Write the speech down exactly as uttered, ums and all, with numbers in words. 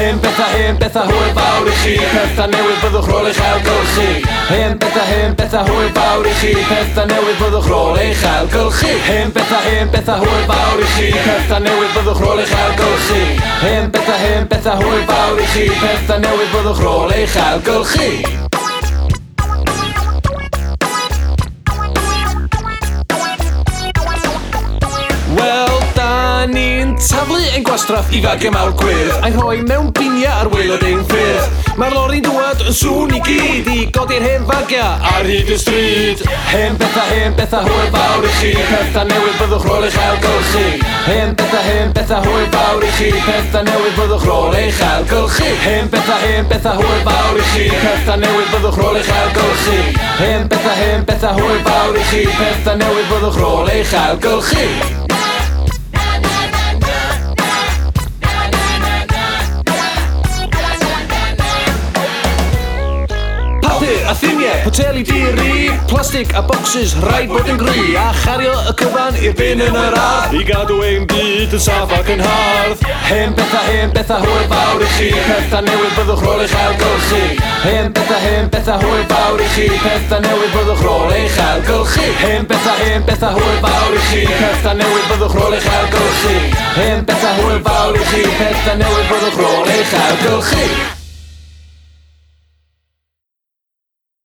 Hen bethau, hen bethau hwyl fawr i chi, pethau newydd byddwch rôl eich ailgylchu. Hen bethau, hen bethau hwyl fawr i chi, pethau newydd byddwch rôl eich ailgylchu. Hen bethau, hen bethau hwyl fawr i chi, pethau newydd byddwch rôl eich ailgylchu. Hen bethau, hen bethau hwyl fawr i chi, pethau newydd byddwch rôl eich ailgylchu. Ni'n taflu ein gwastraff i fagiau mawr gwyrdd a'i rhoi mewn binia ar waelod ein ffyrdd. Mae'r lori'n dŵad yn sŵn i gyd i godi'r hen fagiau ar hyd y stryd. Hen bethau, hen bethau hwyl fawr i chi, pethau newydd byddwch rôl eich ailgylchu. Hen bethau, hen bethau hwyl fawr i chi, pethau newydd byddwch rôl eich ailgylchu. Hen bethau, hen bethau hwyl fawr i chi, pethau newydd byddwch rôl eich ailgylchu. Hen bethau, hen bethau hwyl fawr i chi, pethau newydd byddwch rôl eich ailgylchu. A ffiniau, poteli diri, plastig a bocsys, rhaid bod yn gry, a chario y cyfan i'r bin yn yr ardd, i gadw ein byd yn saff ac yn hardd. Hen bethau, hen bethau hwyl fawr i chi, pethau newydd byddwch rôl eich ailgylchu. Hen bethau, hen bethau hwyl fawr i chi, pethau newydd byddwch rôl eich ailgylchu. Hen bethau, hen bethau hwyl fawr i chi, pethau newydd byddwch rôl eich ailgylchu. Hen bethau hwyl fawr i chi, pethau newydd byddwch rôl eich ailgylchu.